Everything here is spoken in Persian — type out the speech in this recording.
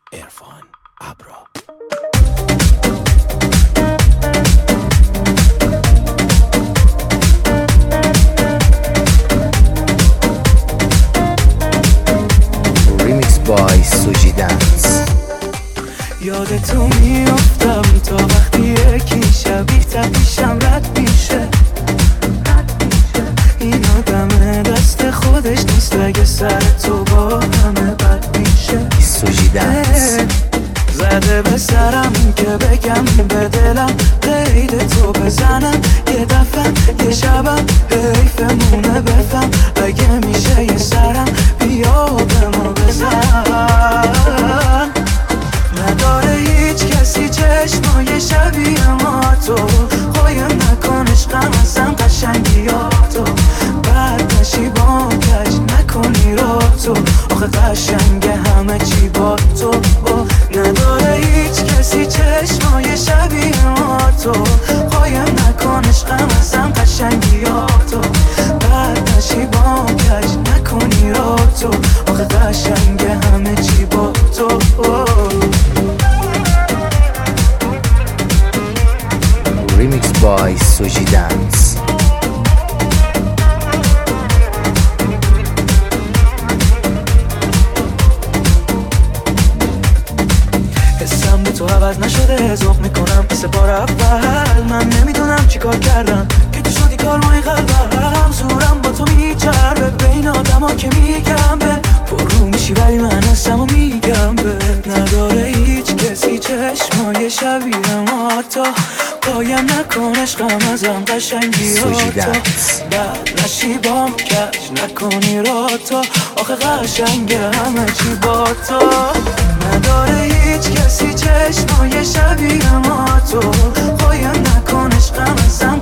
عرفان ابرا. ریمیکس بای سوجی دنس. یاد تو میافتم تا وقتی یکی شبیه تپیشم رد میشه. این آدم دست خودش نیست اگه سر تو با همه بد میشه. سوجی دنس. زده به سرم که بگم به دلم قید تو بزنم یه دفعه یه شبم حیفمونه بفهم اگه میشه یه سرم بیا به ما بزن. نداره هیچ کسی چشمای شبیه ما تو خواهیم نکن عشقم ازم قشنگی ها تو بعد نشی با کج نکنی رو تو آخه قشنگ همه چی با تو. نداره هیچ کسی چشمای شبیه ما تو خواهیم نکن عشقم ازم قشنگی ها تو بعد نشی با کج نکنی رو تو آخه قشنگ همه چی با تو. ریمیکس بای سوجی دنس. حسم به تو عوض نشده ذوق میکنم مثل بار اول. من نمیدونم چی کار کردم که تو شدی کارمای قلبم. زورم با تو میچربه بین آدم ها که میگم به پررو میشی ولی من هستم و میگم به نداره هیچ کسی چشمای شبیه ما تو قایم نکن عشقم ازم قشنگی ها تو بعد نشی بام کج نکنی را تو آخه قشنگ همه چی با تو. نداره هیچ کسی چشمای شبیه ما تو قایم نکن عشقم ازم